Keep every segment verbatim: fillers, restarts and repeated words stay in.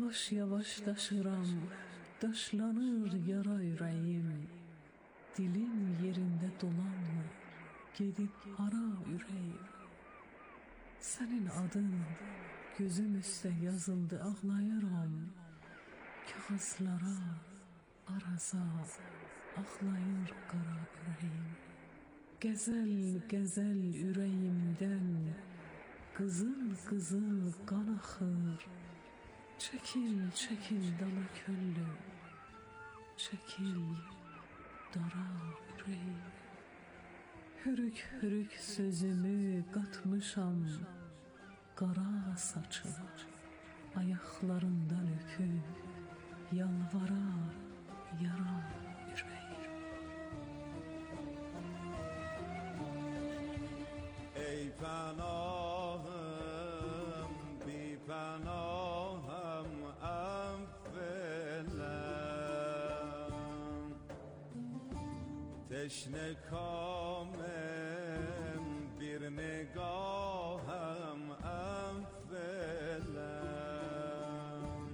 Yavaş yavaş daşıram, daşlanır yara yüreğim. Dilim yerinde dolanmır, gedib hara ürəyim. Sənin adın gözüm üstə yazıldı, ağlayıram. Kağızlara, araza, ağlayır qara ürəyim. Qəzəl, qəzəl ürəyimdən qızıl, qızıl qan axır. Çəkil, çəkil dala köllüm, çəkil dara ürəyim. Hürük, hürük sözümü qatmışam qara saçım. Ayaqlarından öpüb yalvara yara ürəyim. Ey pənahım, bi pənahım, əvvələm. Teşne kamem, bir negahım, əvvələm.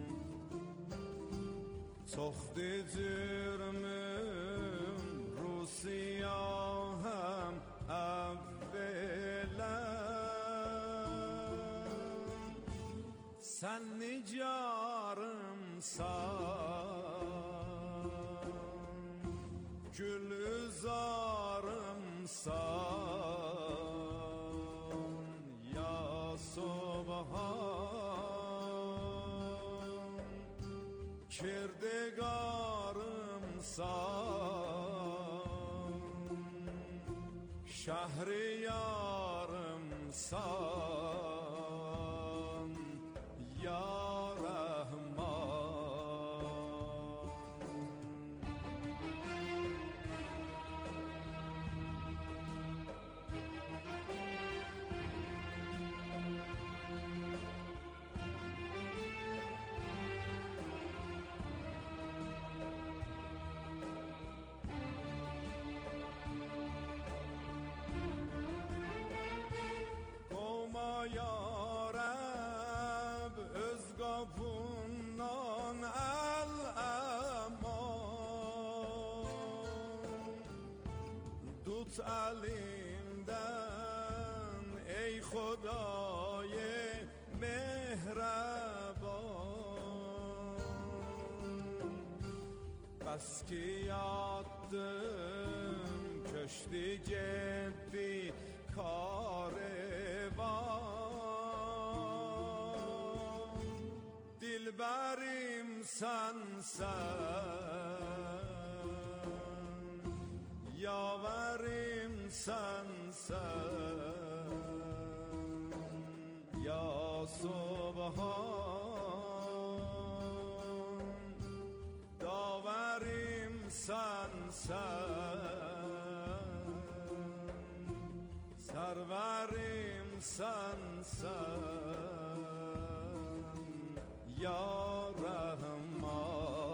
Çoxdu cürmüm, rusiyahım, əvvələm. Sən nicarımsan, gülüzarımsan, ya Subhan. Kirdegarımsan, şehriyarımsan, ya Rahman. Ya Rab, öz qapından əl əman. Tut əlimdən ey Xuday mehraban. Bəs ki yatdım, köçdü getdi karvan. Dilberim sensen, yaverim sensen, ya Subhan. Daverim sensen, serverim sensen, ya Rahman.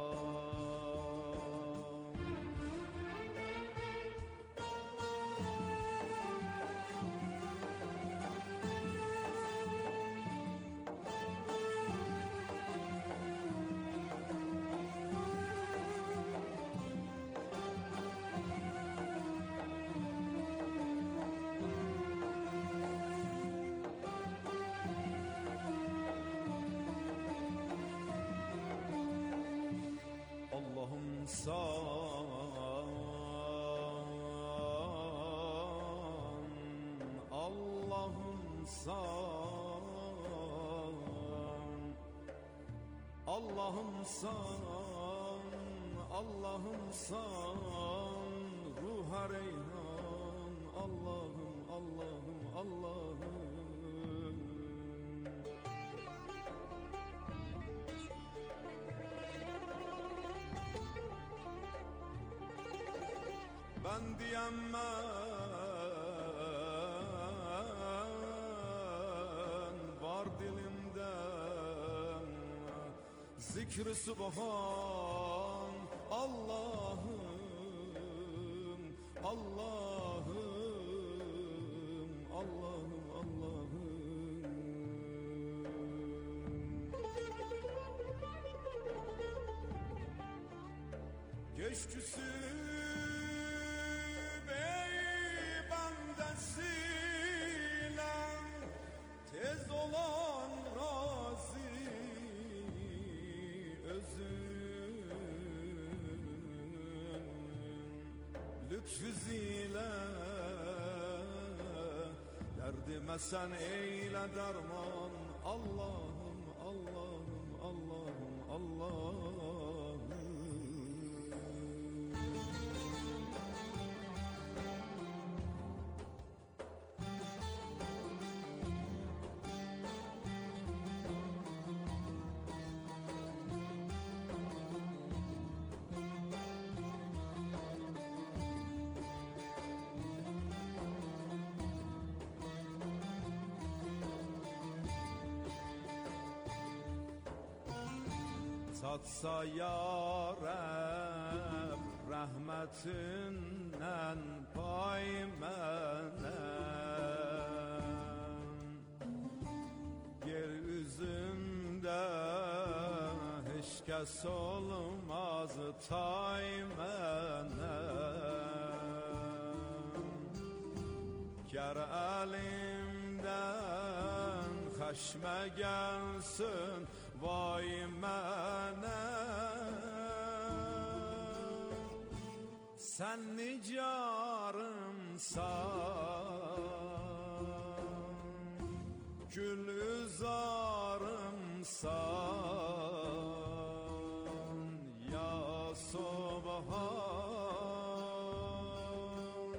Allah'ım san, Allah'ım san, Allah'ım san, Allah'ım san, ruha reyhan, Allah'ım, Allah'ım, Allah'ım. Ben diyemem var dilimde zikr-i subhan. Allah'ım, Allah'ım, Allah'ım, Allah'ım. Keşküsü bey bandesiyle tez olan razı özün lütfüzile derdime sen eyle derman Allah'ım Allah'ım Allah'ım Allah'ım. Tatsa ya Rab rahmetinden pay menem yeryüzünde hiç kes olmaz tay menem ger elimden haşme gelsin vay menem sen nicarımsan gülüzarımsan ya Subhan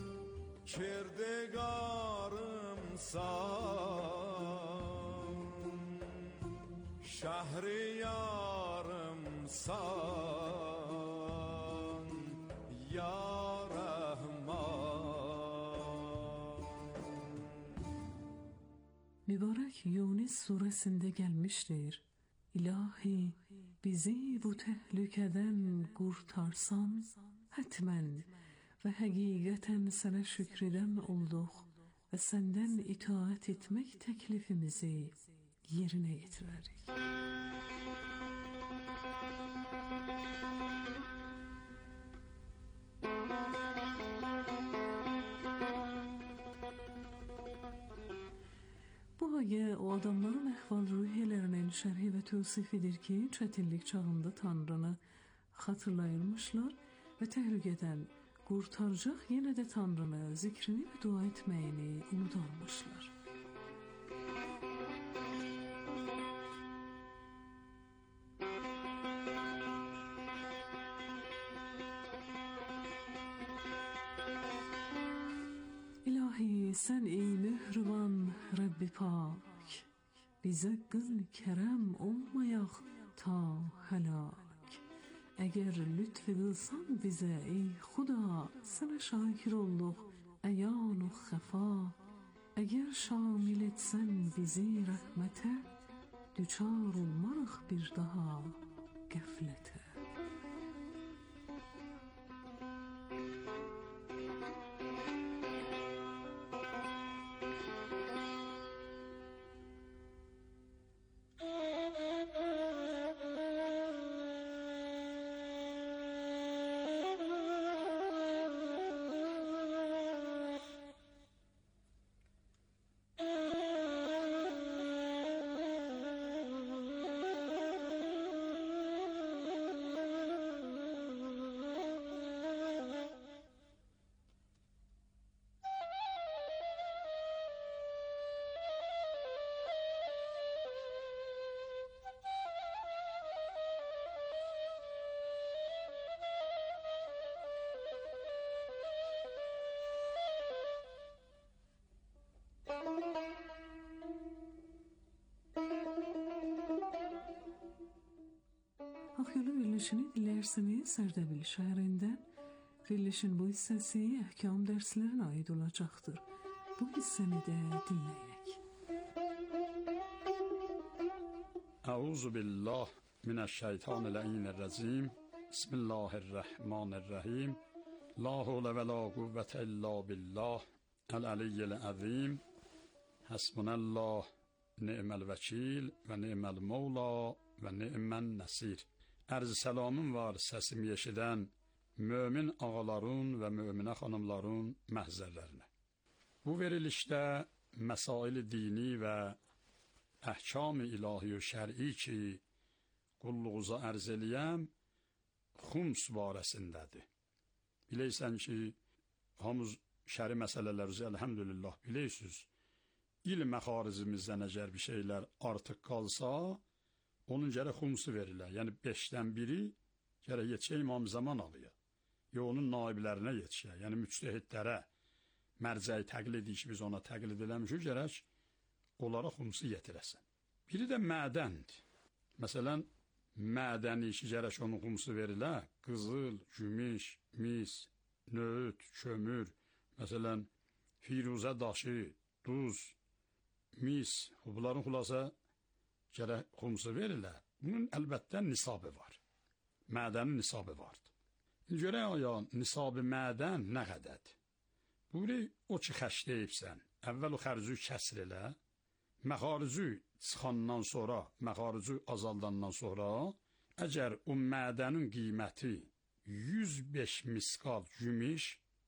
kirdigarımsan şehriyarımsan ya Rahman. Mübarek Yunus suresinde gelmiştir. İlahi bizi bu tehlikeden kurtarsan hatmen ve hakikaten sana şükreden olduk ve senden itaat etmek teklifimizi yerine getirerik. Bu ayı o adamların ehval ruhiyelerinin şerhi ve tövsifidir ki çetinlik çağında Tanrı'nı hatırlayırmışlar ve tehlikeden kurtaracak yine de Tanrı'nı zikrini ve dua etmeyini unutarmışlar. İlahi sen ey mehriban Rabbi Pak bize kıl kerem olmayak ta helak. Eğer lütfü kılsan bize ey Huda sana şakir olduk eyan-u hefa. Eğer şamil etsen bizi rahmete düçar olmarıq bir daha gaflete. Akyolu Birleşini dilerseniz Serdebil şehrinden Birleşin bu hissesi ehkam derslerine ait olacaktır. Bu hisseni de dinleyek. Euzu billah mineşşeytanirracim. Bismillahirrahmanirrahim. La havle ve la kuvvete illa billah. El-aliyyil azim. Hasbunallah ni'mel vekil ve ni'mel mevla ve ni'men nasir. Arz selamım var, sesimi eşiden mömin ağaların və möminə xanımların məhzərlərinə. Bu verilişdə məsail dini və əhkam-ı ilahi və şər'i ki, qulluğuza ərz eləyəm, xums barəsindədir. Biləysən ki, hamız şəri məsələlərimizi əlhəmdülillah bilirsiniz. İl məxarizimizdən əgər bir şeylər artıq qalsa, onun gərək xumsu verilir. Yəni beşdən biri gərək yetişə İmam Zaman alıya. Ya onun naiblərinə yetişə. Yəni müctəhidlərə mərcəyi təqlid ki, biz ona təqlid eləmişik, gərək onlara xumsu yetirəsən. Biri də mədəndir. Məsələn, mədəni ki, gərək onun xumsu verilə, qızıl, gümüş, mis, nöğüt, kömür, məsələn, firuzə daşı, duz, mis, bunların xulasa gərək xumsu verilə. Bunun əlbəttə nisabı var. Mədənin nisabı vardır. Görək aya, nisabı mədən nə qədədir? Buri o ki, xəşləyibsən, əvvəl o xərcü kəsr elə, məxaricü çıxandan sonra, məxaricü azaldandan sonra, əgər o mədənin qiyməti yüz beş miskal gümüş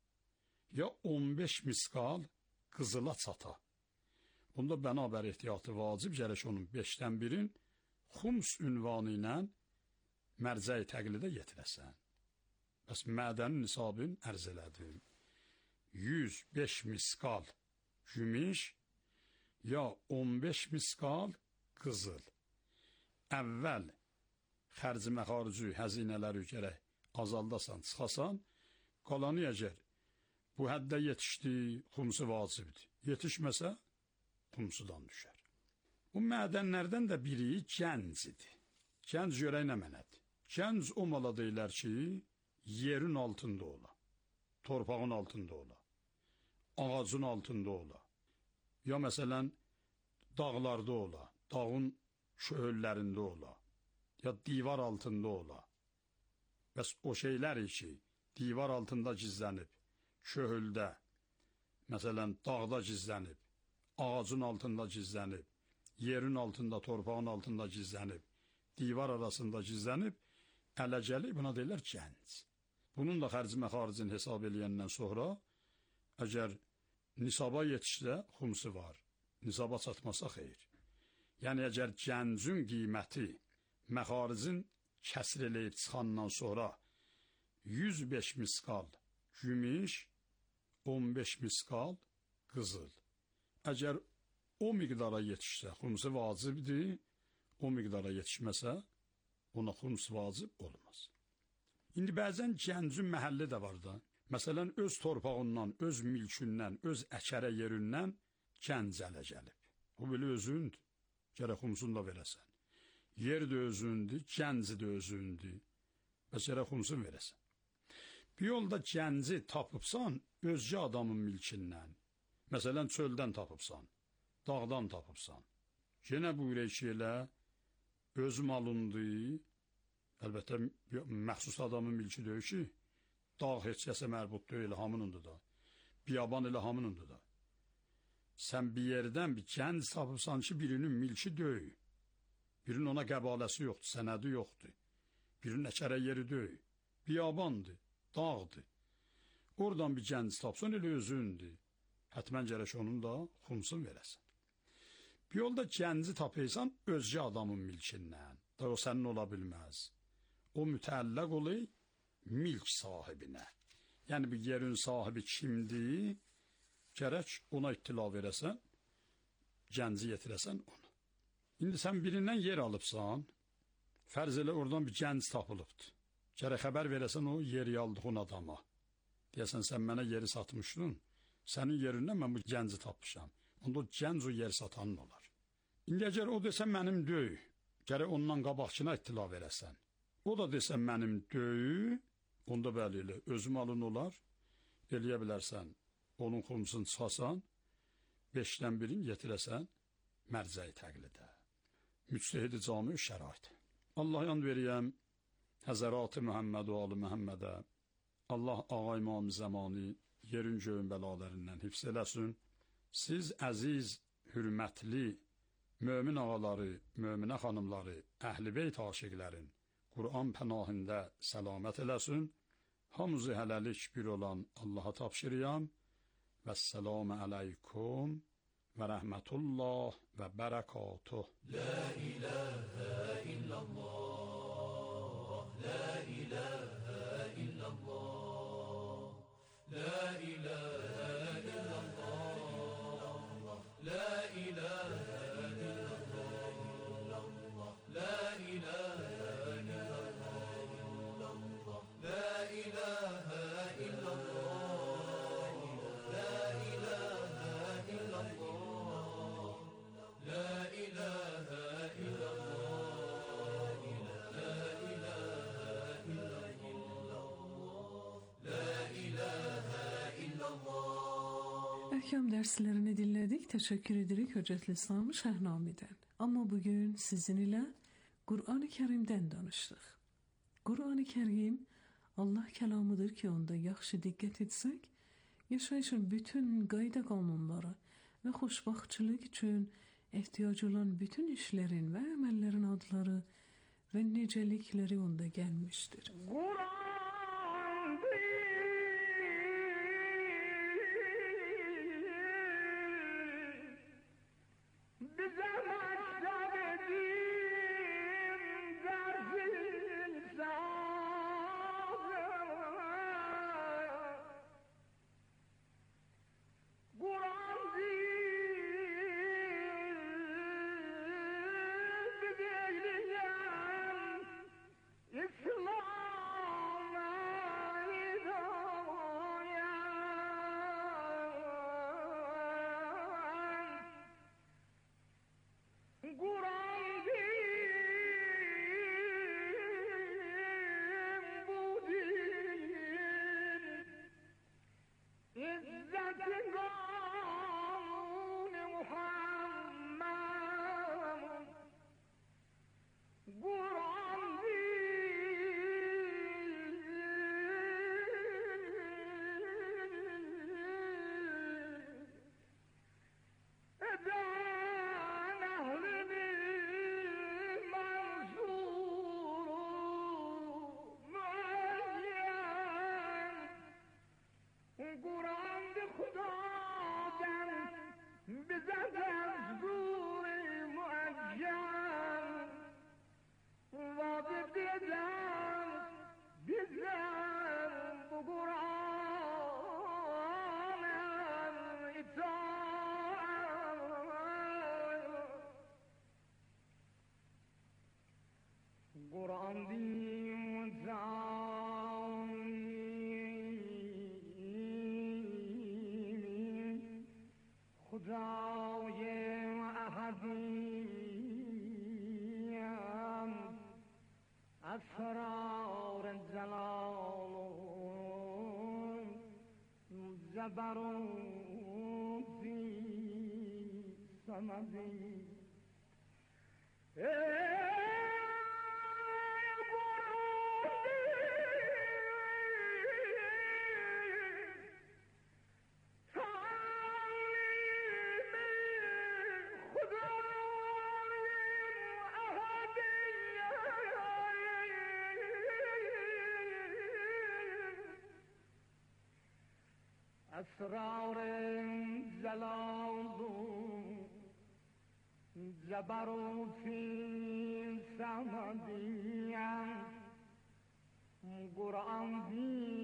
ya on beş miskal qızıla çata, bunda bənabər ehtiyatı vacib, gərək onun beşdən birin xums ünvanı ilə mərcəyi təqlidə yetirəsən. Bəs mədənin nisabını ərz elədim. yüz beş miskal gümüş ya on beş miskal qızıl. Əvvəl xərci məxarici həzinələri gərək azaldasan, çıxasan, qalanı əgər bu həddə yetişdi, xumsu vacibdir. Yetişməsə, xumsudan düşər. Bu mədənlərdən də biri gəncidir. Gənc görək nə mənədir? Gənc o mala deyilər ki, yerin altında ola, torpağın altında ola, ağacın altında ola, ya məsələn, dağlarda ola, dağın şöhüllərində ola, ya divar altında ola. Bəs o şeylər ki, divar altında gizlənib, şöhüldə, məsələn, dağda gizlənib, ağacın altında gizlənib, yerin altında, torpağın altında gizlənib, divar arasında gizlənib, ələcəli buna deyirlər gənc. Bunun da xərci məxaricini hesab eləyəndən sonra, əgər nisaba yetişsə, xumsu var, nisaba çatmasa xeyr. Yəni, əgər gəncün qiyməti məxaricin kəsr eləyib çıxandan sonra yüz beş miskal gümüş, on beş miskal qızıl. Əgər o miqdara yetişsə, xumsu vacibdir, o miqdara yetişməsə, ona xums vacib olmaz. İndi bəzən gəncün məhəlli də var da. Məsələn, öz torpağından, öz mülkündən, öz əkərə yerindən gənc ələ gəlib. O belə özündür, gərək xumsunu da verəsən. Yer də özündür, gənc də özündür, bəs gərək xumsunu verəsən. Bir yolda gənci tapıbsan, özgə adamın mülkündən. Məsələn, çöldən tapıbsan, dağdan tapıbsan. Yenə buyurək ki, elə öz malındır. Əlbəttə, məxsus adamın mülkü deyil ki, dağ heç kəsə mərbud deyil, hamınındır da. Biyaban elə hamınındır da. Sən bir yerdən bir gənc tapıbsan ki, birinin mülkü deyil. Birinin ona qəbaləsi yoxdur, sənədi yoxdur. Birinin əkərə yeri deyil. Biyabandır, dağdır. Oradan bir gənc tapsan, elə özündür. Hətmən gərək onun da xumsun verəsən. Bir yolda gənci tapıysan, özgə adamın mülkündən. Da o sənin ola bilməz. O mütəlləq olur mülk sahibinə. Yəni, bir yerin sahibi kimdir, gərək ona ittila verəsən, gənci yetirəsən onu. İndi sən birindən yer alıbsan, fərz elə oradan bir gənc tapılıbdır. Gərək xəbər verəsən o yeri aldığın adama. Deyəsən, sən mənə yeri satmışdın, sənin yerindən mən bu gənci tapmışam. Onda o gənc o yer satanın olar. İndi əgər o desə mənim deyil, gərək ondan qabaqçına ittila verəsən. O da desə mənim deyil, onda bəli elə özüm alın olar, eləyə bilərsən, onun xumsunu çıxasan, beşdən birin yetirəsən, mərcəyi təqlidə. Müctəhid-i cami şərait. Allah yan veriyəm, Həzərat-ı Məhəmməd və Ali Məhəmmədə, Allah ağa İmam Zəmani yerin göyün bəlalərindən hifz eləsin. Siz əziz, hürmətli, mömin ağaları, möminə xanımları, əhl-i beyt aşiqlərin Qur'an pənahində səlamət eləsin. Hamısı hələlik bir olan Allaha tapşırıyam. Vəssalamu aleykum və rəhmətullah və bərəkatuh. La ilahə illallah, la ilahə illallah, la ilahə illallah, la ilahə illallah, la ilahə illallah, la ilahə illallah, la ilahə illallah, la ilahə illallah, la ilahə illallah. Ahkam derslerini dinledik. Teşekkür ederik Hocet İslam Şahnami'den. Ama bugün sizin ile Kur'an-ı Kerim'den danıştık. Kur'an-ı Kerim Allah kelamıdır ki onda yaxşı dikkat etsek, yaşayışın bütün qayda qanunları ve xoşbaxtçılık için ihtiyacı olan bütün işlerin ve emellerin adları ve nicelikleri onda gelmiştir. اسرار جلال جبروتی صمدی اسرار جلال جبروتی صمدیم قرآن دی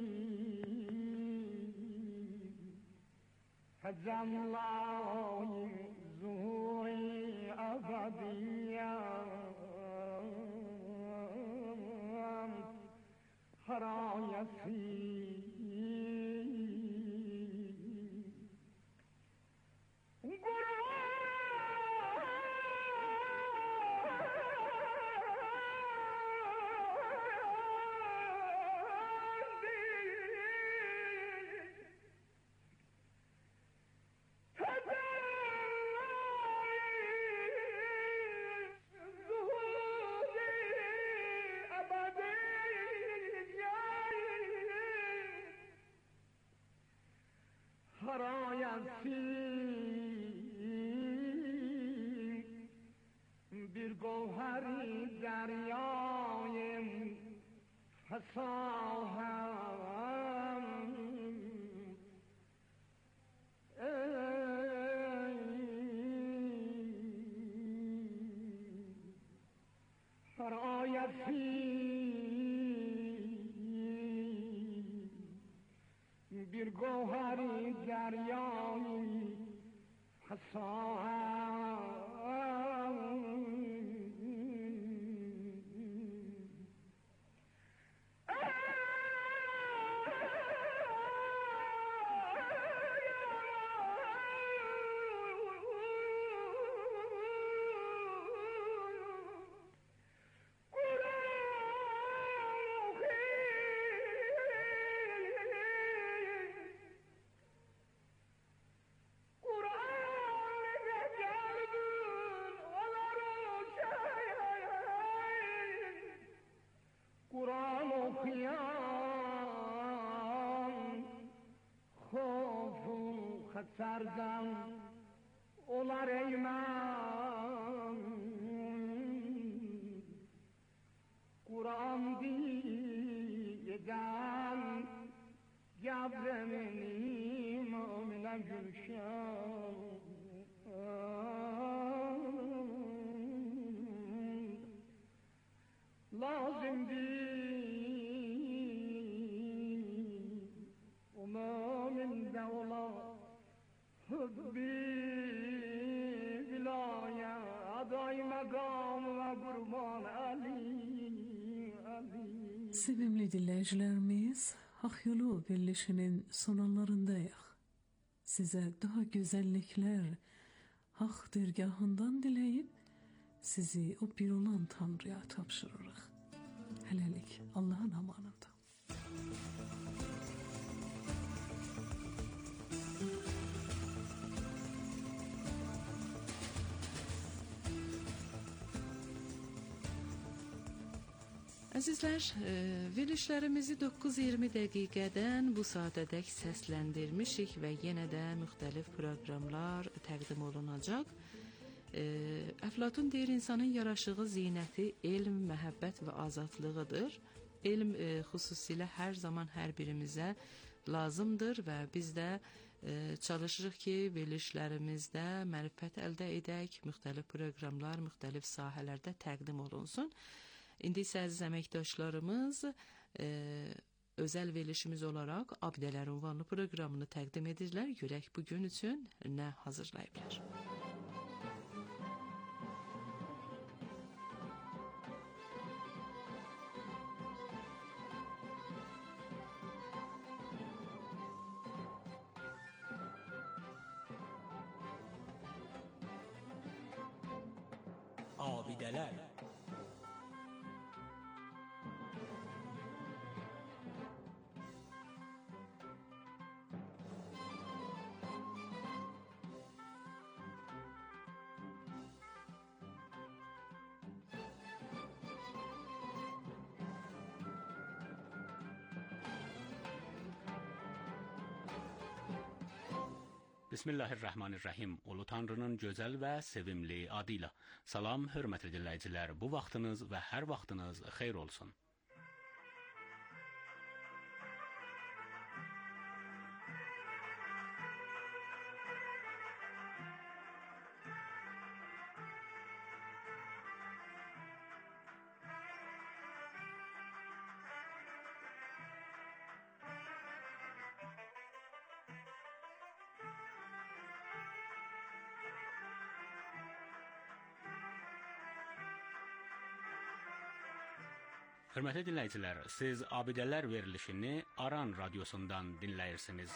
تجلای ظهوری ابدیم حرایتی bir گوهری دریای فساحت گوهری دریایی حسان سردم olar eymem Kur'an diyeden Gabremenim Amine Gülşen Lazım değil Umamin de ola Hubbi bilaya aday makam ve kurban Ali Ali. Sevimli dinleyicilerimiz, Hak Yolu Birleşi'nin sonralarındayız. Size daha güzellikler Hak dergahından dileyip sizi o bir olan Tanrı'ya tapşırırıq. Hələlik Allah'ın amanında. Əzizlər, verilişlərimizi doqquz iyirmi dəqiqədən bu saatədək səsləndirmişik və yenə də müxtəlif proqramlar təqdim olunacaq. Əflatun deyir, insanın yaraşığı, zinəti, elm, məhəbbət və azadlığıdır. Elm xüsusilə hər zaman hər birimizə lazımdır və biz də çalışırıq ki, verilişlərimizdə mərifət əldə edək, müxtəlif proqramlar, müxtəlif sahələrdə təqdim olunsun. İndi isə əziz əməkdaşlarımız e, özəl verilişimiz olaraq Abidələr ünvanlı proqramını təqdim edirlər. Görək bu gün üçün nə hazırlayıblar. Abidələr. Bismillahirrahmanirrahim. Ulu Tanrının gözəl və sevimli adıyla. Salam, hörmətli dinləyicilər. Bu vaxtınız və hər vaxtınız xeyir olsun. Hörmətli dinləyicilər, siz Abidələr verilişini Aran radiosundan dinləyirsiniz.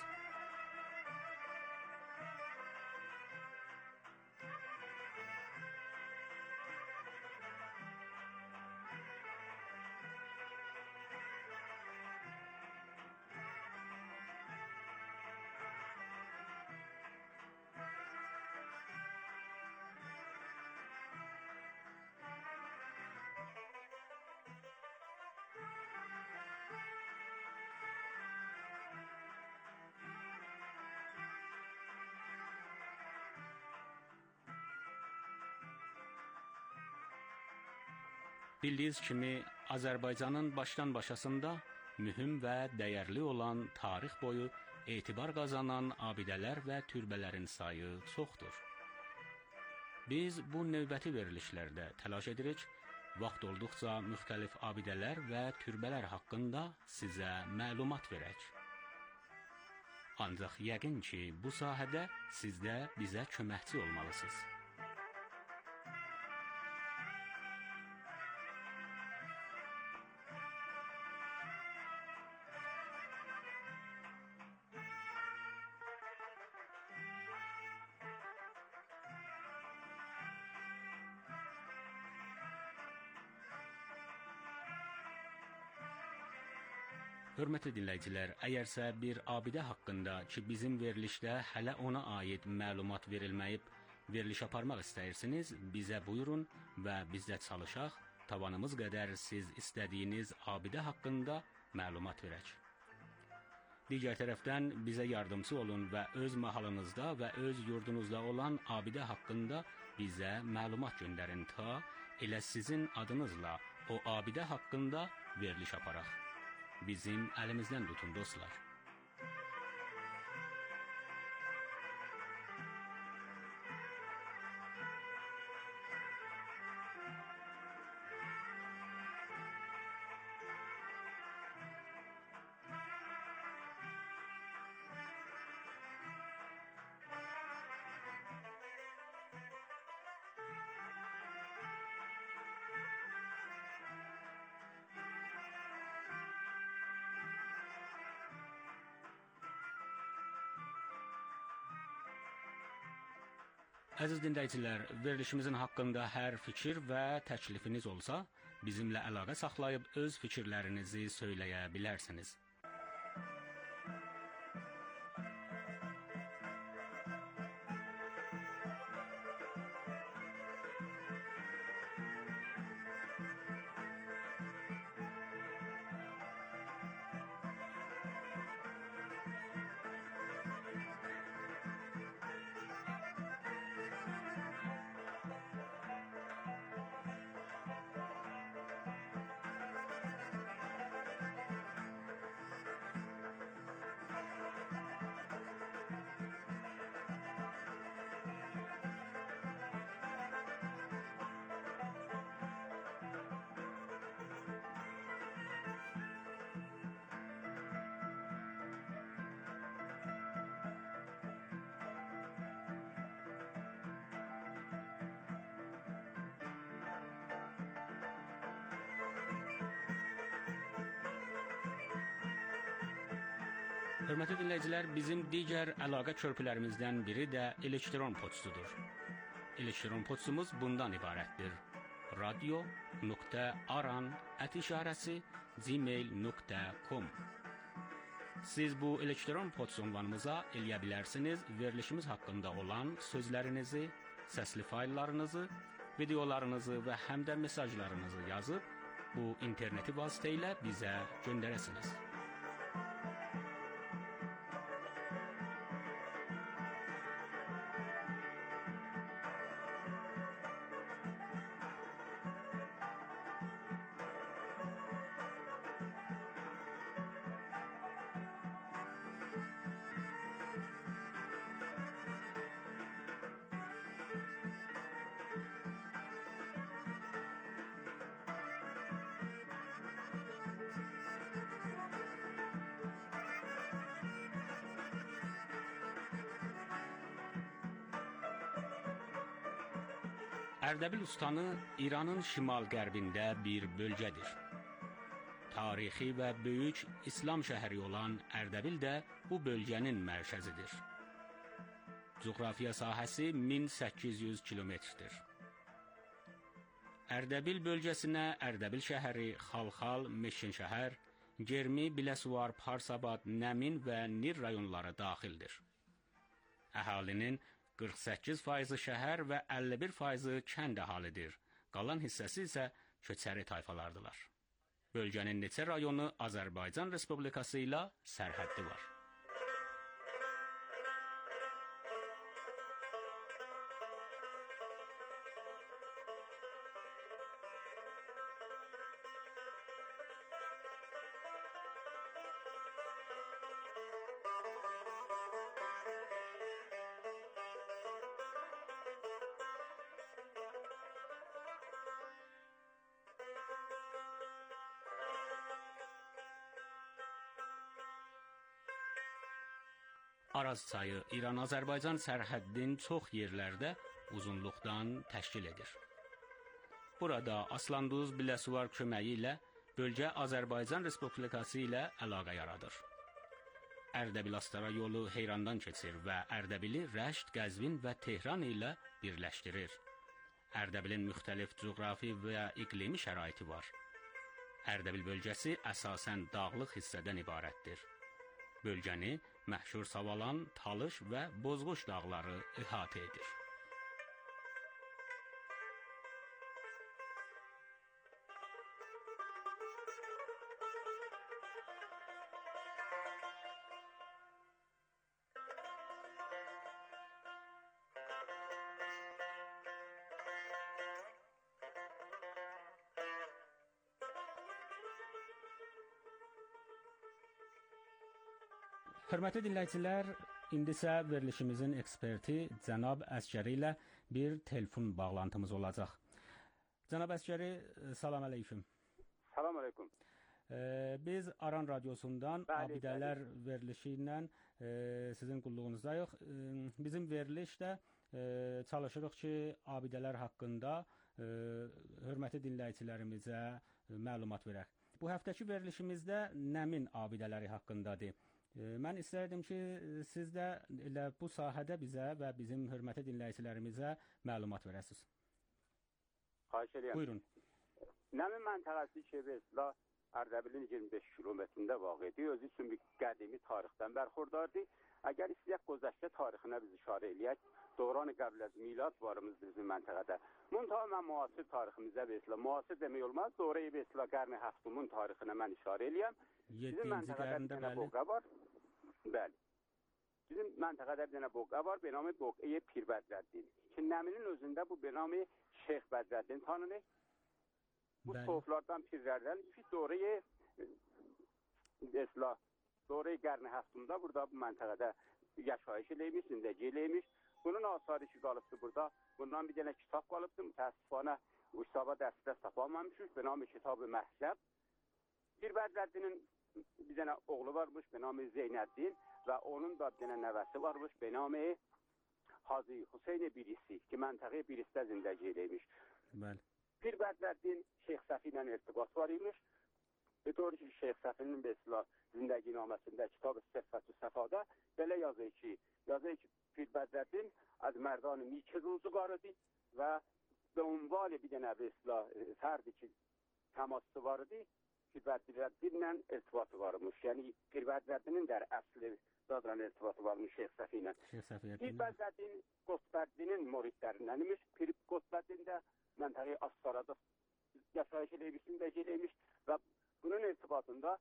Bildiyiniz kimi, Azərbaycanın başdan başasında mühüm və dəyərli olan tarix boyu etibar qazanan abidələr və türbələrin sayı çoxdur. Biz bu növbəti verilişlərdə təlaş edirik, vaxt olduqca müxtəlif abidələr və türbələr haqqında sizə məlumat verək. Ancaq yəqin ki, bu sahədə siz də bizə köməkçi olmalısınız. Hörmətli dinləyicilər, əgərsə bir abidə haqqında ki, bizim verilişdə hələ ona aid məlumat verilməyib, veriliş aparmaq istəyirsiniz, bizə buyurun və bizdə çalışaq, tavanımız qədər siz istədiyiniz abidə haqqında məlumat verək. Digər tərəfdən bizə yardımcı olun və öz mahalınızda və öz yurdunuzda olan abidə haqqında bizə məlumat göndərin ta elə sizin adınızla o abidə haqqında veriliş aparaq. Bizim əlimizdən tutun dostlar. Əziz dinləyicilər, verilişimizin haqqında hər fikir və təklifiniz olsa, bizimlə əlaqə saxlayıb öz fikirlərinizi söyləyə bilərsiniz. Hörmətli dinləyicilər, bizim digər əlaqə körpülərimizdən biri də elektron poçtudur. Elektron poçtumuz bundan ibarətdir. radio nöqtə aran ət işarəsi gmail nöqtə com. Siz bu elektron poçt ünvanımıza eləyə bilərsiniz verilişimiz haqqında olan sözlərinizi, səsli fayllarınızı, videolarınızı və həm də mesajlarınızı yazıb bu interneti vasitə ilə bizə göndərəsiniz. Ərdəbil ustanı İranın şimal-qərbində bir bölgədir. Tarixi və böyük İslam şəhəri olan Ərdəbil də bu bölgənin mərkəzidir. Coğrafiya sahəsi min səkkiz yüz kilometrdir. Ərdəbil bölgəsinə Ərdəbil şəhəri, Xalxal, Meşkinşəhər, Germi, Biləsuvar, Parsabad, Nəmin və Nir rayonları daxildir. Əhalinin qırx səkkiz faizi şəhər və əlli bir faizi kənd əhalidir. Qalan hissəsi isə köçəri tayfalardılar. Bölgənin neçə rayonu Azərbaycan Respublikası ilə sərhəddi var. Araz çayı İran-Azərbaycan sərhəddinin çox yerlərdə uzunluqdan təşkil edir. Burada Aslanduz Biləsuvar köməyi ilə bölgə Azərbaycan Respublikası ilə əlaqə yaradır. Ərdəbil-Astara yolu Heyrandan keçir və Ərdəbili Rəşd, Qəzvin və Tehran ilə birləşdirir. Ərdəbilin müxtəlif coğrafi və iqlimi şəraiti var. Ərdəbil bölgəsi əsasən dağlıq hissədən ibarətdir. Bölgəni məşhur Savalan, Talış və Bozquş dağları əhatə edir. Hörmətli dinləyicilər, indi isə verilişimizin eksperti cənab Əsgəri ilə bir telefon bağlantımız olacaq. Cənab Əsgəri, salam əleyküm. Salam əleyküm. Ee, biz Aran Radyosu'ndan bəli, Abidələr bəli. verilişi ilə e, sizin qulluğunuzdayıq. E, bizim verilişdə e, çalışırıq ki, abidələr haqqında e, hörmətli dinləyicilərimizə e, məlumat verək. Bu həftəki verilişimizdə Nəmin abidələri haqqındadır. Mən istərdim ki, siz də elə bu sahədə bizə və bizim hörmətli dinləyicilərimizə məlumat verəsiniz. Xahiş edirəm. Buyurun. Nəmin məntəqəsi ki, Vesla Ərdəbilin iyirmi beş kilometrində vaqidir. Özü üçün bir qədimi tarixdən bərxurdardır. Əgər istəyək Qozəşkə tarixinə biz işarə eləyək, Dövran-ı Qəbl əz Milad varımızdır bizim məntəqədə. Muntaha mən müasir tariximizə Vesla, müasir demək olmaz, Dövrəyi Vesla Qərni Həftumun tarixinə mən işarə eləyəm. Bizim məntəqədə bir boqa var. Bəli. Bizim məntəqədə bir dənə boqa var, benamı boqaya Pir Bədrəddin. Ki, Nəminin özündə bu benamı Şeyx Bədrəddin tanınır. Bu soğuflardan pirlərdən ki, Dövrəyi Vesla, Dövrəyi Qərni Həftumda burada bu məntəqədə yaşayış eləymiş, zindəgi eləymiş. Bunun asarı ki, qalıbdır burada. Bundan bir dənə kitab qalıbdır. Mütəəssifanə Uysaba dərsdə tapamamışıq. Benamı Kitab-ı Məhzəb. Pir Bədrəddinin bir dənə oğlu varmış, benamı Zeynəddin və onun da bir dənə nəvəsi varmış, benamı Hacı Hüseyn birisi ki, məntəqə birisdə zindəgi eləymiş. Bəli. Pir Bədrəddin Şeyx Səfi ilə irtibat var imiş. Və doğru ki, Şeyx Səfinin besla zindəgi naməsində Kitab-ı Səhfət-ü Səfada belə yazır ki, yazır ki, Pir Bədrəddin az mərdan-ı miki ruzuqarıdır və və ünvali bir dənə besla fərdi ki, təması varıdır. Pir Bədrəddinlə irtibatı varmış. Yəni, Pir Bədrəddinin də əsli zadran irtibatı varmış Şeyx Səfi ilə. Pir Bədrəddin Qotbəddinin muridlərindən imiş. Pir Qotbəddin də məntəqi Astarada yaşayış eləymişsin də eləymiş və bunun irtibatında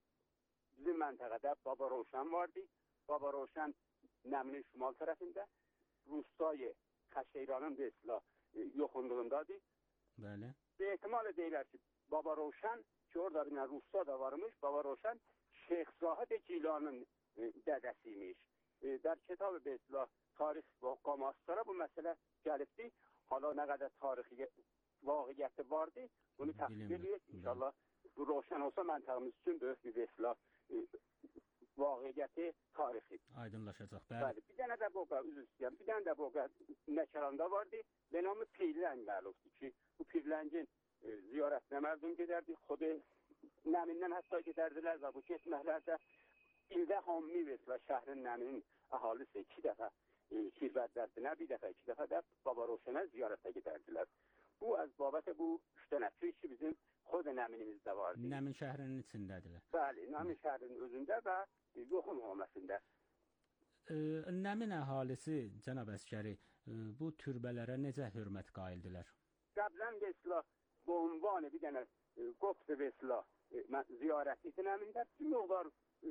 bizim məntəqədə Baba Roşan vardı. Baba Roşan Nəminin şimal tərəfində, Rustayı Xəşeyranın besla yoxunluğundadır. Bəli. Və ehtimal edəylər ki, Baba Roşan ki, orada bir Rusda da varmış, Baba Roşan Şeyx Zahid Cilanın e, dədəsiymiş. E, der kitab-ı besla tarix və qamaslara bu məsələ gəlibdir. Hala nə qədər tarixi vaqiyyəti vardı, bunu təqdim edirik. İnşallah bu Roşan olsa məntəqimiz üçün böyük bir besla e, vaqiyyəti tarixi. Aydınlaşacaq, bəli. Bəli. Bir dənə də boqa, üzr istəyəm, bir dənə də boqa Nəkəranda vardı. Benamı Pirləng məlumdur ki, bu Pirləngin e, ziyarətinə mərdum gedərdik. Xudu Nəmindən hətta gedərdilər və bu getməklərdə ildə hammi vesla şəhrin Nəminin əhalisi iki dəfə e, Pir Bədrəddinə, bir dəfə, iki dəfə də Baba Roşana ziyarətə gedərdilər. Bu az babətə bu üç dənə ki, bizim Xod Nəminimizdə vardı. Nəmin şəhrinin içindədirlər. Bəli, Nəmin şəhrinin özündə və yoxun olmasında. E, Nəmin əhalisi, cənab Əsgəri, e, bu türbələrə necə hörmət qaildilər? Qəblən vesla bu ünvanı bir dənə Qotb vesla ziyarət etin Nəmində bir miqdar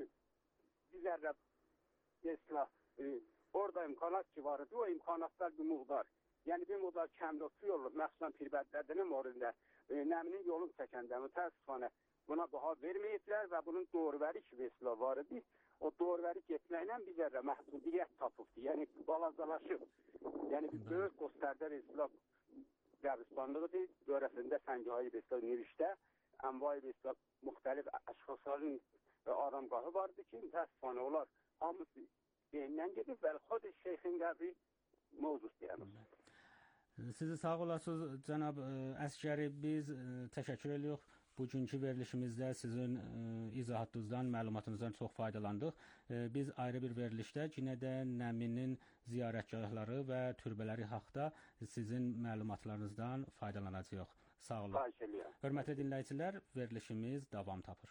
bizərlə vesla orada imkanat ki vardı, o imkanatlar bir miqdar. Yəni bir miqdar kəmdə tutuyorlar, məxsusən Pir Bədrəddinin morində Nəminin yolunu çəkəndə mütəəssifanə buna baha verməyiblər və bunun doğrubəri ki vesla var idi. O doğrubəri getməklə bizərlə məhdudiyyət tapıbdı, yəni balacalaşıb. Yəni bir böyük göstərdə vesla qəbristanlığıdır, dörəsində Səngahı vesla nirişdə, Ənvay vesla müxtəlif əşxasların aramqahı vardı ki, mütəəssifanə onlar hamısı beynindən gedib və xod şeyxin qəbri mövcud deyəmiz. Sizi sağ olasınız cənab Əsgəri. Biz ə, təşəkkür edirik. Bugünkü verilişimizdə sizin ə, izahatınızdan, məlumatınızdan çox faydalandıq. Ə, biz ayrı bir verilişdə yenə də Nəminin ziyarətgahları və türbələri haqqında sizin məlumatlarınızdan faydalanacağıq. Sağ olun. Hörmətli dinləyicilər, verilişimiz davam tapır.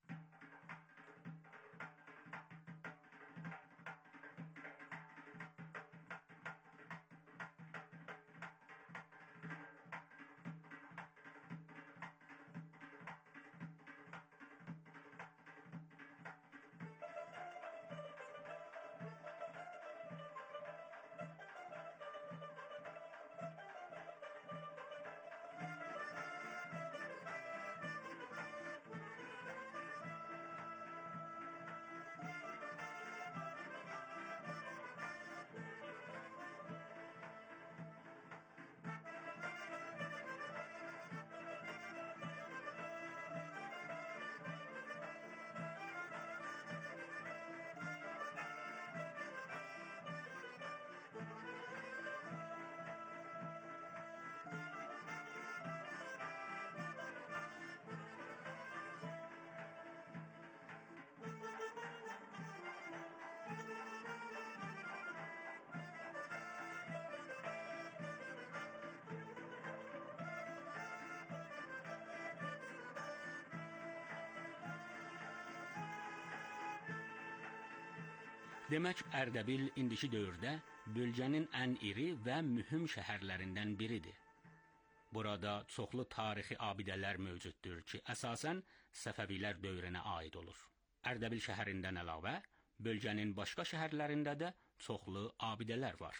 Demək, Ərdəbil indiki dövrdə bölgənin ən iri və mühüm şəhərlərindən biridir. Burada çoxlu tarixi abidələr mövcuddur ki, əsasən Səfəvilər dövrünə aid olur. Ərdəbil şəhərindən əlavə, bölgənin başqa şəhərlərində də çoxlu abidələr var.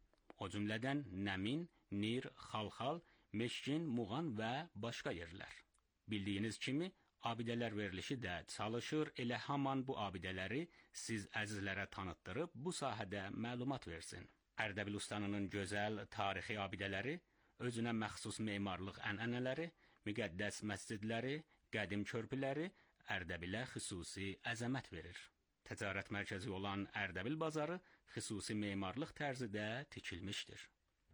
O cümlədən Nəmin, Nir, Xalxal, Meşkin, Muğan və başqa yerlər. Bildiyiniz kimi, abidələr verilişi də çalışır, elə haman bu abidələri siz əzizlərə tanıtdırıb bu sahədə məlumat versin. Ərdəbil ustanının gözəl tarixi abidələri, özünə məxsus memarlıq ənənələri, müqəddəs məscidləri, qədim körpüləri Ərdəbilə xüsusi əzəmət verir. Ticarət mərkəzi olan Ərdəbil bazarı xüsusi memarlıq tərzidə tikilmişdir.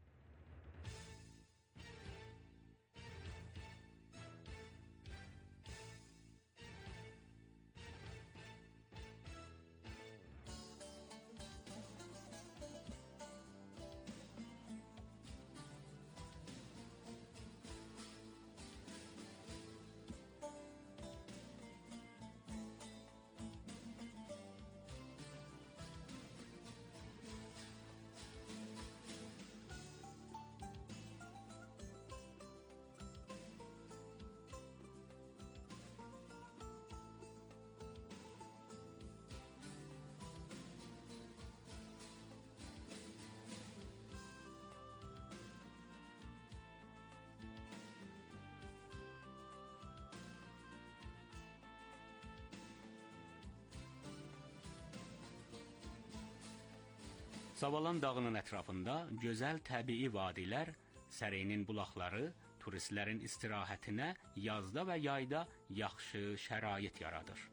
Savalan dağının ətrafında gözəl təbii vadilər, Səreynin bulaqları turistlərin istirahətinə yazda və yayda yaxşı şərait yaradır.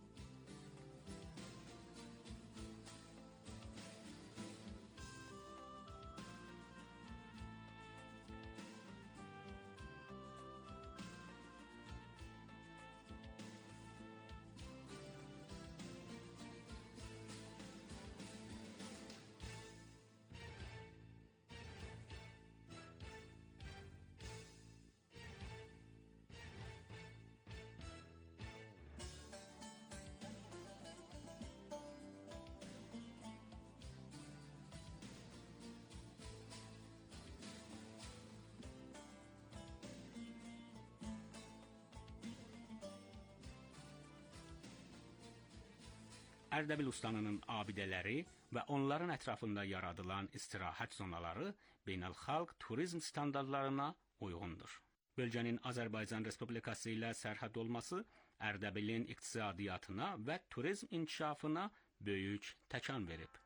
Ərdəbil ustanının abidələri və onların ətrafında yaradılan istirahət zonaları beynəlxalq turizm standartlarına uyğundur. Bölgənin Azərbaycan Respublikası ilə sərhəd olması Ərdəbilin iqtisadiyyatına və turizm inkişafına böyük təkan verib.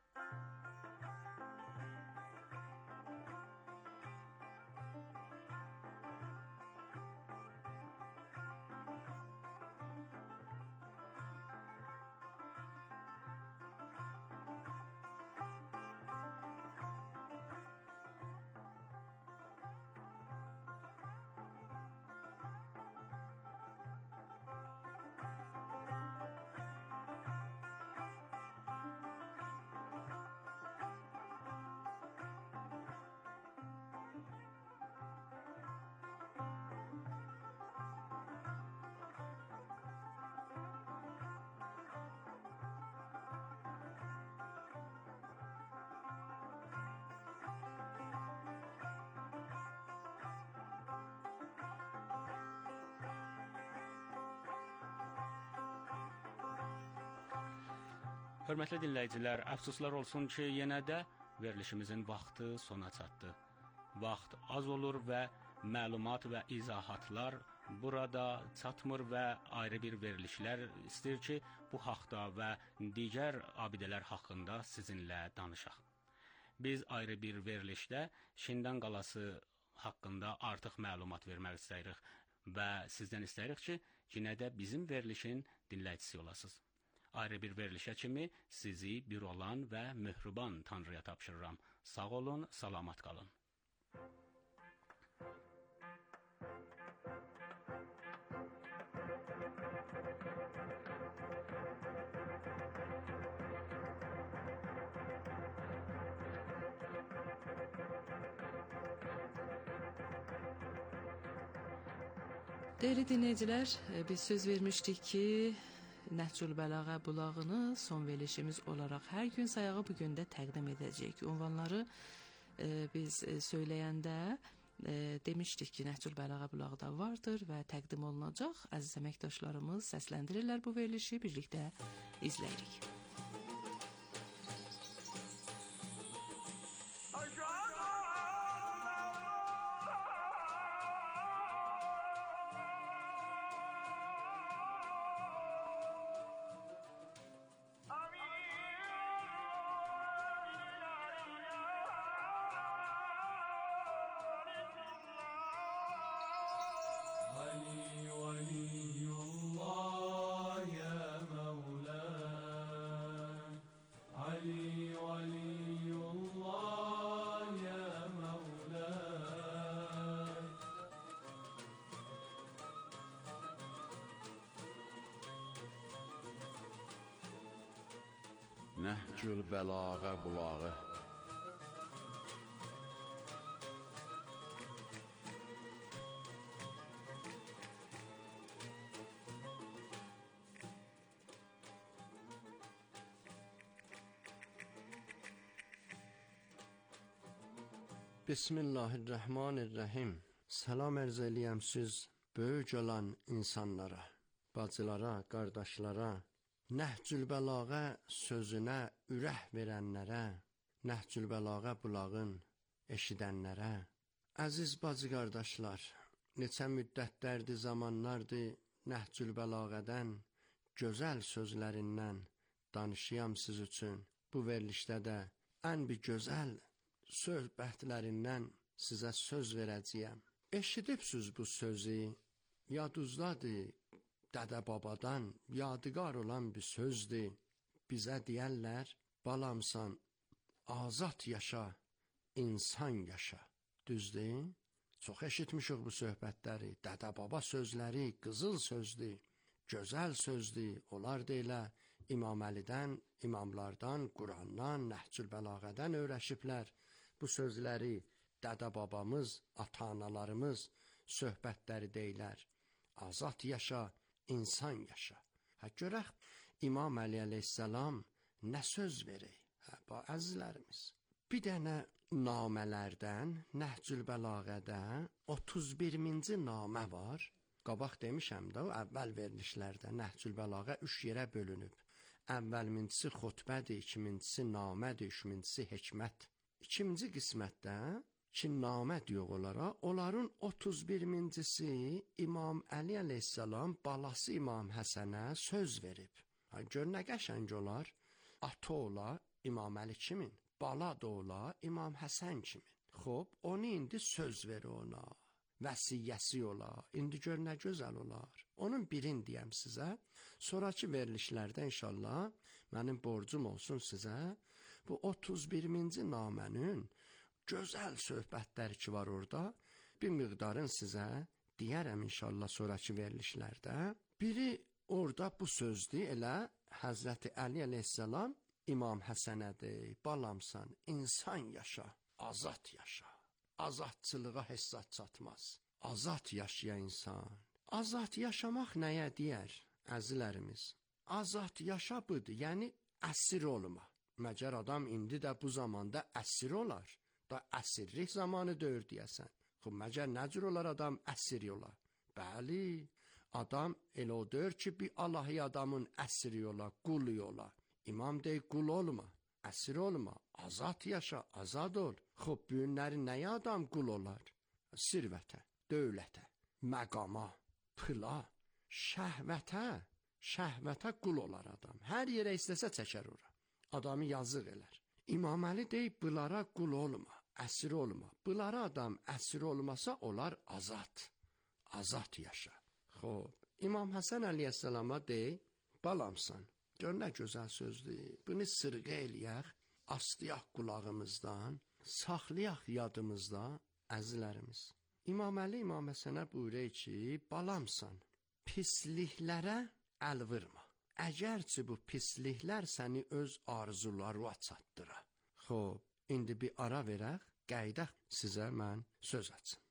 Hörmətli dinləyicilər, əfsuslar olsun ki, yenə də verilişimizin vaxtı sona çatdı. Vaxt az olur və məlumat və izahatlar burada çatmır və ayrı bir verilişlər istəyir ki, bu haqda və digər abidələr haqqında sizinlə danışaq. Biz ayrı bir verilişdə Şindan qalası haqqında artıq məlumat vermək istəyirik və sizdən istəyirik ki, yenə də bizim verilişin dinləyicisi olasınız. Ayrı bir verilişə kimi sizi bir olan və möhriban Tanrıya tapşırıram. Sağ olun, salamat qalın. Değerli dinleyiciler, biz söz vermiştik ki Nəhcül Bəlağə bulağını son verilişimiz olarak her gün sayağı bugün de təqdim edəcəyik. Ünvanları e, biz e, söyləyəndə e, demiştik ki Nəhcül Bəlağə bulağı da vardır və təqdim olunacaq. Əziz əməkdaşlarımız səsləndirirlər bu verilişi, birlikdə izləyirik. Nəhcül Bəlağə bulağı. Bismillahirrahmanirrahim. Salam ərz eləyəm siz böyük olan insanlara, bacılara, qardaşlara, Nəhcül Bəlağə sözünə ürək verənlərə, Nəhcül Bəlağə bulağın eşidənlərə. Əziz bacı qardaşlar, neçə müddətlərdir, zamanlardır Nəhcül Bəlağədən, gözəl sözlərindən danışıyam siz üçün. Bu verilişdə də ən bir gözəl söhbətlərindən sizə söz verəcəyəm. Eşidibsiniz bu sözü, yadınızdadır, dədə babadan yadigar olan bir sözdür. Bizə deyərlər, balamsan, azad yaşa, insan yaşa. Düzdür? Çox eşitmişik bu söhbətləri, dədə baba sözləri, qızıl sözdür, gözəl sözdür. Onlar da elə İmam Əlidən, imamlardan, Qurandan, Nəhcül Bəlağədən öyrəşiblər. Bu sözləri dədə babamız, ata-analarımız söhbətləri deyilər. Azad yaşa, insan yaşa. Hə, görək İmam Əli əleyhissalam nə söz verir? Hə, bax, əzizlərimiz. Bir dənə namələrdən, Nəhcül Bəlağədə otuz birinci namə var. Qabaq demişəm də, o əvvəl verilişlərdə Nəhcül Bəlağə üç yerə bölünüb. Əvvəlmincisi xutbədir, ikincisi namədir, üçüncüsü hikmət. İkinci qismətdə ki, namə diyor onlara, onların otuz birincisi İmam Əli əleyhissalam balası İmam Həsənə söz verib. Ha, gör nə qəşəng olar, ata ola İmam Əli kimin, bala da ola İmam Həsən kimin. Xob, onu indi söz verir ona, vəsiyyəsi ola, indi gör nə gözəl olar. Onun birini deyəm sizə, sonraki verilişlərdə inşallah mənim borcum olsun sizə, bu otuz birinci namənin gözəl söhbətləri ki var orada, bir miqdarın sizə deyərəm inşallah sonraki verilişlərdə. Biri orada bu sözdür, elə Həzrəti Əli əleyhissalam İmam Həsənədir, balamsan, insan yaşa, azad yaşa. Azadçılığa hesab çatmaz. Azad yaşaya insan. Azad yaşamaq nəyə deyər, əzilərimiz? Azad yaşa budur, yəni əsir olma. Məcər adam indi də bu zamanda əsir olar. Da əsirlik zamanı döyür deyəsən. Xub, məcər nəcür olar adam əsir olar? Bəli, adam elə o döyür ki, bir Allahi adamın əsiri olar, qulu olar. İmam dey qul olma, əsir olma, azad yaşa, azad ol. Xoş bu günləri nəyə adam qul olar? Sirvətə, dövlətə, məqama, pula, şəhvətə, şəhvətə qul olar adam. Hər yerə istəsə çəkər ora. Adamı yazıq elər. İmam Əli deyib bunlara qul olma, əsir olma. Bunlara adam əsir olmasa olar azad. Azad yaşa. Xoş. İmam Həsən əleyhissalama deyib, balamsan. Gör nə gözəl sözdür. Bunu sırğa eləyək, astıyaq qulağımızdan, saxlayaq yadımızda əzizlərimiz. İmam Əli İmam Həsənə buyurur ki, balamsan, pisliklərə əl vurma. Əgərçi bu pisliklər səni öz arzularına çatdıra. Xoş, indi bir ara verək, qəydək sizə mən söz açım.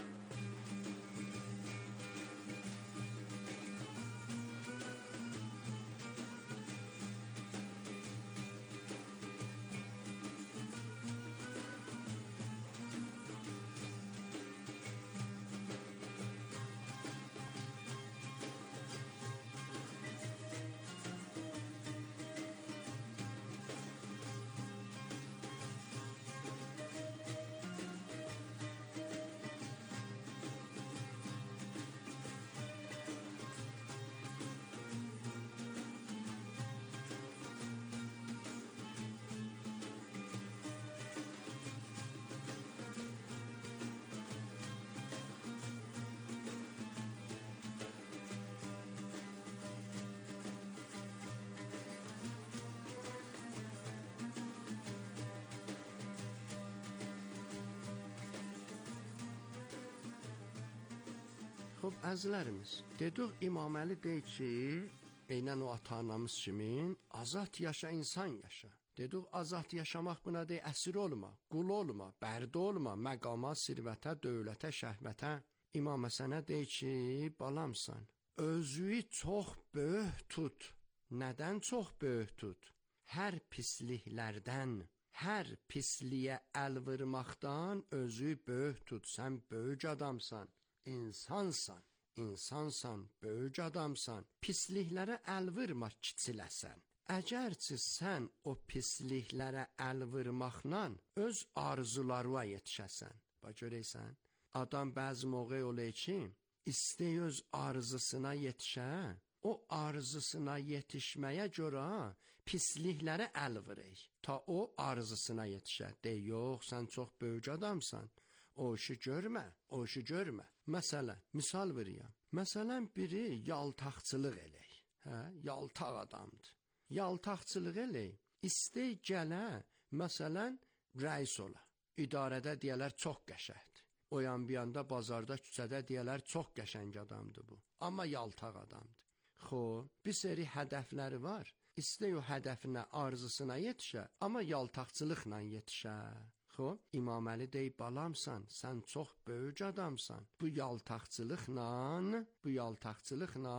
Xoş, əzizlərimiz, dedik İmam Əli deyir ki, eynən o ata-anamız kimin, azad yaşa, insan yaşa. Dedik, azad yaşamaq buna deyir, əsir olma, qul olma, bərdə olma, məqama, sirvətə, dövlətə, şəhvətə. İmam Həsənə deyir ki, balamsan, özünü çox böyük tut. Nədən çox böyük tut? Hər pisliklərdən, hər pisliyə əl vurmaqdan özü böyük tut. Sən böyük adamsan. İnsansan, insansan, böyük adamsan, pisliklərə əl vurma kiçiləsən. Əgərçi sən o pisliklərə əl vurmaqla öz arzularına yetişəsən. Bax görəysən, adam bəzi moqey olur ki, istəy öz arzusuna yetişə, o arzusuna yetişməyə görə pisliklərə əl vurur. Ta o arzusuna yetişə. Dey, yox, sən çox böyük adamsan. O işi görmə, o işi görmə. Məsələn, misal veriyəm. Məsələn, biri yaltaqçılıq elək. Hə, yaltaq adamdır. Yaltaqçılıq elək. İstəy gələ, məsələn, rəis ola. İdarədə deyələr çox qəşəngdir. O yan bir yanda bazarda, küçədə deyələr çox qəşəng adamdır bu. Amma yaltaq adamdır. Xoş, bir seri hədəfləri var. İstəy o hədəfinə, arzusuna yetişə, amma yaltaqçılıqla yetişə. Xoş, İmam Əli deyib, balamsan, sən çox böyük adamsan. Bu yaltaqçılıqla, bu yaltaqçılıqla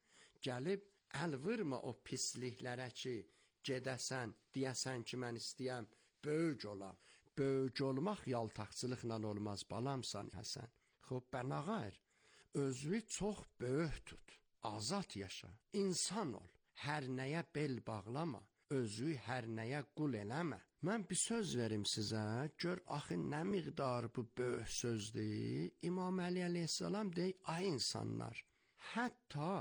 gəlib əl vurma o pisliklərə ki, gedəsən, deyəsən ki, mən istəyəm, böyük olam. Böyük olmaq yaltaqçılıqla olmaz, balamsan Həsən. Xoş, bənağayr, özünü çox böyük tut, azad yaşa, insan ol, hər nəyə bel bağlama, özü hər nəyə qul eləmə. Mən bir söz verim sizə, gör axı nə miqdar bu böyük sözdür. İmam Əli əleyhissalam deyir, ay insanlar, hətta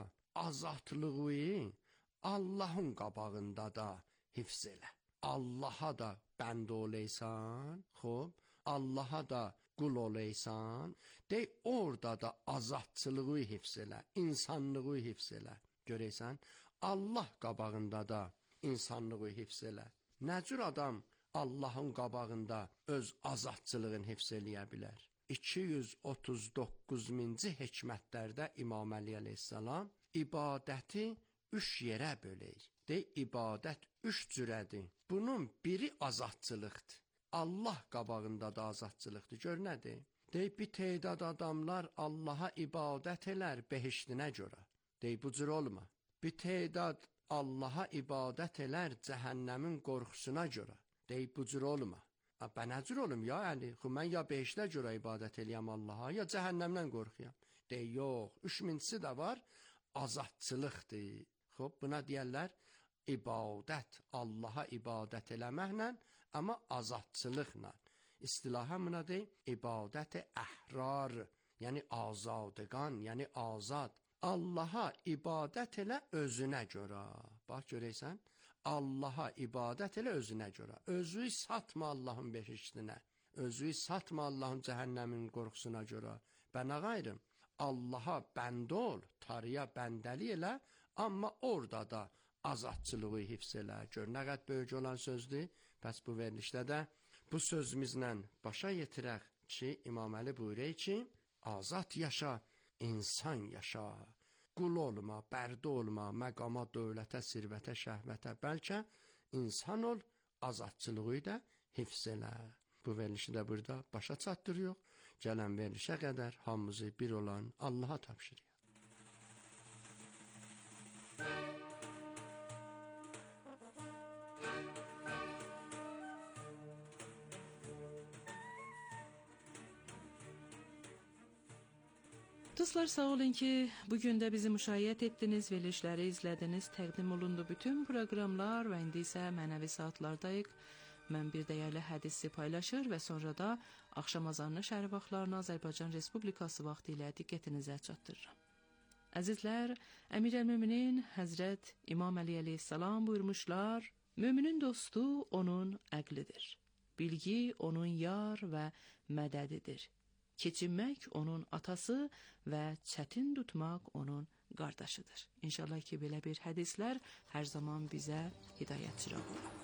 azadlığı Allahın qabağında da hifz elə. Allaha da bənd oleysan, xoş, Allaha da qul oleysan, dey orada da azadçılığı hifz elə, insanlığı hifz elə. Görəysən, Allah qabağında da insanlığı hifz elə. Nə cür adam Allahın qabağında öz azadçılığını hifz eləyə bilər? iki yüz otuz doqquz minci hikmətlərdə İmam Əli əleyhissalam ibadəti üç yerə bölək. De, ibadət üç cürədir. Bunun biri azadçılıqdır. Allah qabağında da azadçılıqdır. Gör nədir? De, bir teydad adamlar Allaha ibadət elər behiştinə görə. De, bu cür olma. Bir teydad Allaha ibadət elər cəhənnəmin qorxusuna görə. Deyib, bu cür olma. Bə nə cür olum ya Əli? Xü, mən ya beşdə görə ibadət eləyəm Allaha, ya cəhənnəmdən qorxuyam. Deyib, yox, üç mincisi də var, azadçılıqdır. Xoş, buna deyərlər, ibadət, Allaha ibadət eləməklə, amma azadçılıqla. İstilaha buna deyil, ibadət-i əhrar, yəni azadəgan, yəni azad. Allaha ibadət elə özünə görə. Bax, görəysən, Allaha ibadət elə özünə görə. Özü satma Allahın behiştinə. Özü satma Allahın cəhənnəmin qorxusuna görə. Bənə qayrım, Allaha bəndə ol, tarıya bəndəli elə, amma orada da azadçılığı hifz elə. Gör, nə qədər böyük olan sözdür. Bəs bu verilişdə də bu sözümüzlə başa yetirək ki, İmam Əli buyuruyor ki, azad yaşa, insan yaşa. Qul olma, bərdə olma, məqama, dövlətə, sirvətə, şəhvətə, bəlkə insan ol, azadçılığı da hifz elə. Bu verilişi də burada başa çatdırıyor. Gələn verilişə qədər hamımızı bir olan Allaha tapşırıyor. Dostlar, sağ olun ki, bugün də bizi müşahiət etdiniz, verilişləri izlədiniz, təqdim olundu bütün proqramlar və indi isə mənəvi saatlardayıq. Mən bir dəyərli hədisi paylaşır və sonra da axşam azanlı şəhər vaxtlarını Azərbaycan Respublikası vaxtı ilə diqqətinizə çatdırıram. Əzizlər, Əmir-əl-Möminin Həzrət İmam Əli əleyhissalam buyurmuşlar, müminin dostu onun əqlidir, bilgi onun yar və mədədidir, keçinmək onun atası və çətin tutmaq onun qardaşıdır. İnşallah ki, belə bir hədislər hər zaman bizə hidayət çırağı olur.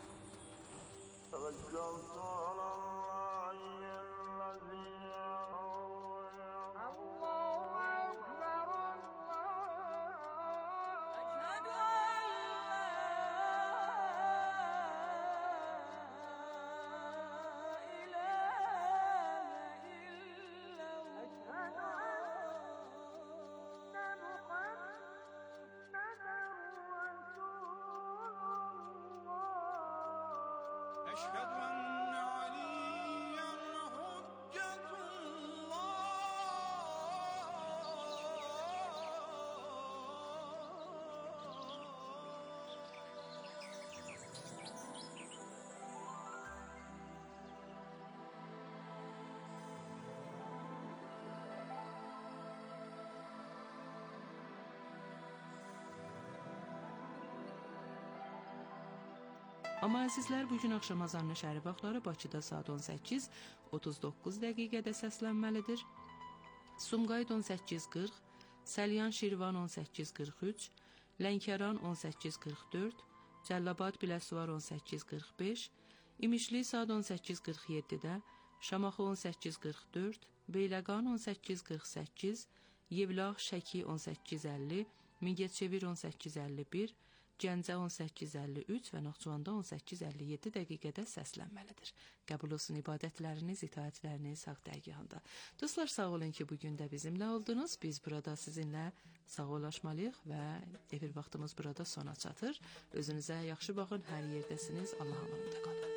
أشهد أن عليا حجة Amma əzizlər, bugün axşam azanlı şəhəri vaxtları Bakıda saat on səkkiz otuz doqquz dəqiqədə səslənməlidir. Sumqayıt on səkkiz qırx, Səlyan Şirvan on səkkiz qırx üç, Lənkəran on səkkiz qırx dörd, Cəllabad Biləsuvar on səkkiz qırx beş, İmişli saat on səkkiz qırx yeddidə, Şamaxı on səkkiz qırx dörd, Beyləqan on səkkiz qırx səkkiz, Yevlax Şəki on səkkiz əlli, Mingəçevir on səkkiz əlli bir, Gəncə on səkkiz əlli üç və Naxçıvanda on səkkiz əlli yeddi dəqiqədə səslənməlidir. Qəbul olsun ibadətləriniz, itaətləriniz haqq dərgahında. Dostlar, sağ olun ki, bugün də bizimlə oldunuz. Biz burada sizinlə sağollaşmalıyıq və efir vaxtımız burada sona çatır. Özünüzə yaxşı baxın, hər yerdəsiniz. Allah'a emanet qalın.